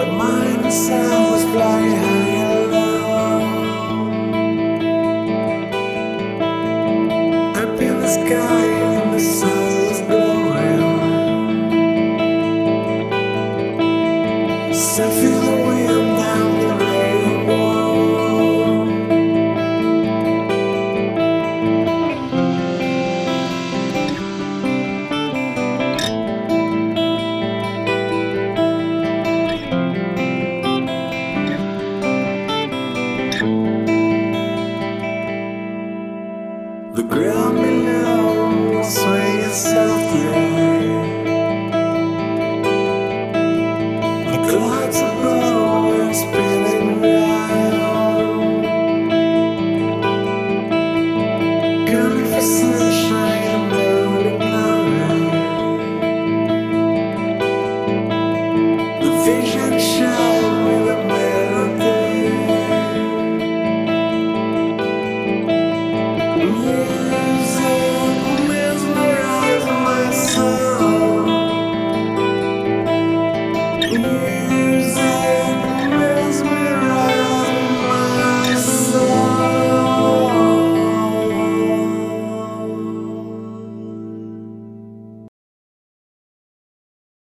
where mine and sound was flying high and low. Up in the sky and the sun was glowing. Something